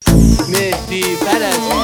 Mehdi Fərəzi.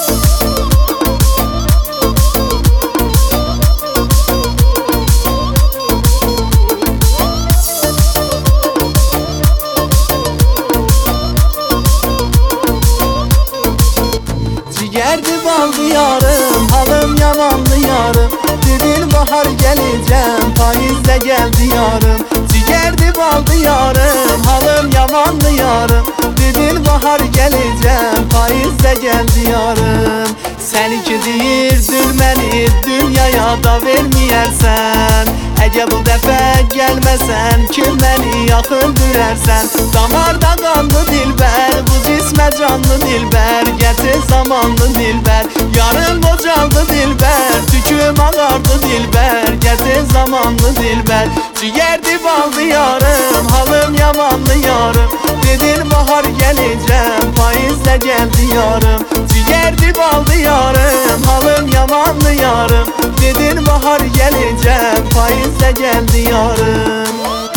Cigerdi baldı yarım, halım yamandı yarım. Dedin bahar geleceğim, faizle geldi yarım. Cigerdi baldı yarım, halım yamandı yarım. Dedin bahar geleceğim, faizle geldi yarım. Sen iki deyirdir məni, dünyaya da vermeyersen. Əgər bu dəfə gəlməsən, kim məni yaxın dürərsən? Damarda qanlı dilbər, bu cismə canlı dilbər. Gətir zamanlı dilbər, yarın qocaldı dilbər. Tüküm ağardı dilbər, gətir zamanlı dilbər. Cigerdi baldı yarım, halım yamanlı yarım. Dedin bahar gələcəm, faizlə gəldi yarım. Cigerdi baldı yarım, halım yamanlı yarım. Dedin bahar gələcəm, faizlə gəldi yarım.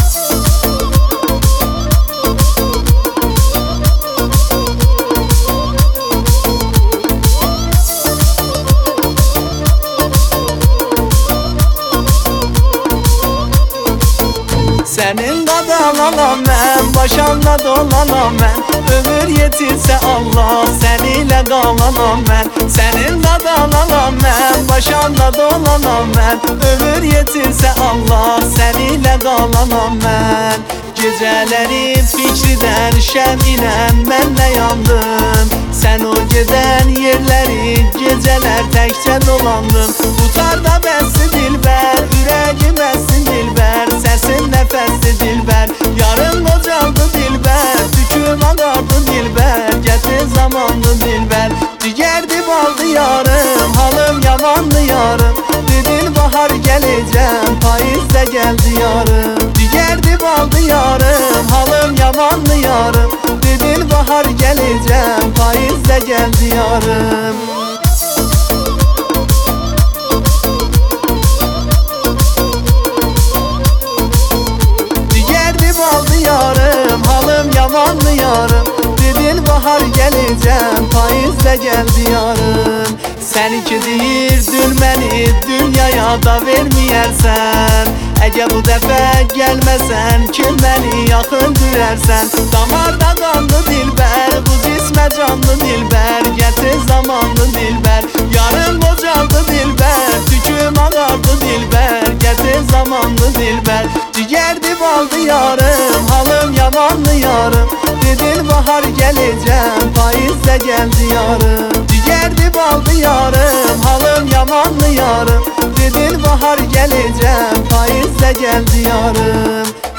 Senin qadalanam mən, başanla dolanam mən. Ömür yetirsə Allah, səninlə qalanam mən. Senin qadalanam mən, başanla dolanam mən. Ömür yetirsə Allah, səninlə qalanam mən. Gecələrin fikridən şəminəm, mən nə yandım. Sən o gedən yerləri, gecələr təkcə dolandım. Tutar da bəssi dilbər, ürəgim əssin dilbər. Səsin nəfəsli dilbər, yarın qocaldı dilbər. Tüküm ağardı dilbər, gətir zamanlı dilbər. Cigerdi baldı yarım, halım yamandı yarım. Dedin bahar gələcəm, faizlə gəldi yarım. Cigerdi baldı yarım, halım yamandı yarım. Dedin bahar gələcəm, faizlə gəldi yarım. Cigerdi baldı yarım, halım yamandı yarım. Dedin bahar gələcəm, faizlə gəldi yarım. Sen iki deyirdin məni, dünyaya da vermeyersen. Əgər bu dəfə gəlməsən, kim məni yaxın dürərsən? Damarda qanlı dilbər, bu cismə canlı dilbər. Gətir zamanlı dilbər, yarın qocaldı dilbər. Tüküm ağardı dilbər, gətir zamanlı dilbər. Cigerdi baldı yarım, halım yamanlı yarım. Dedin bahar gələcəm, faizlə gəldi yarım. Cigerdi baldı yarım, halım yamanlı yarım. Dedin bahar gələcəm, faizlə gəldi yarım.